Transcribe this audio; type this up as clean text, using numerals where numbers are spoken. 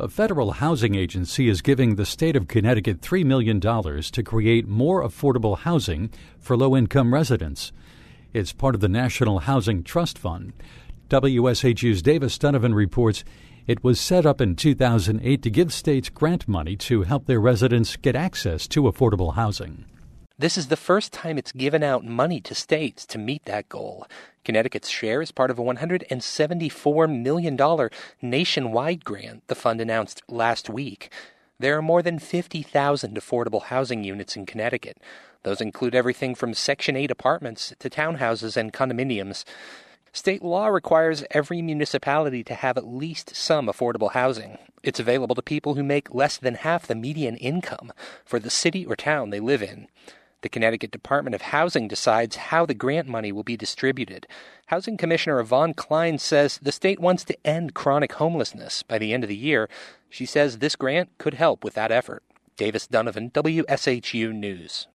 A federal housing agency is giving the state of Connecticut $3 million to create more affordable housing for low-income residents. It's part of the National Housing Trust Fund. WSHU's Davis Donovan reports it was set up in 2008 to give states grant money to help their residents get access to affordable housing. This is the first time it's given out money to states to meet that goal. Connecticut's share is part of a $174 million nationwide grant the fund announced last week. There are more than 50,000 affordable housing units in Connecticut. Those include everything from Section 8 apartments to townhouses and condominiums. State law requires every municipality to have at least some affordable housing. It's available to people who make less than half the median income for the city or town they live in. The Connecticut Department of Housing decides how the grant money will be distributed. Housing Commissioner Yvonne Klein says the state wants to end chronic homelessness by the end of the year. She says this grant could help with that effort. Davis Donovan, WSHU News.